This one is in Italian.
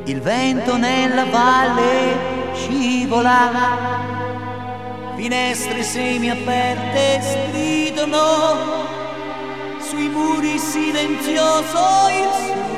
il vento nella valle scivola, finestre semiaperte stridono, sui muri silenzioso il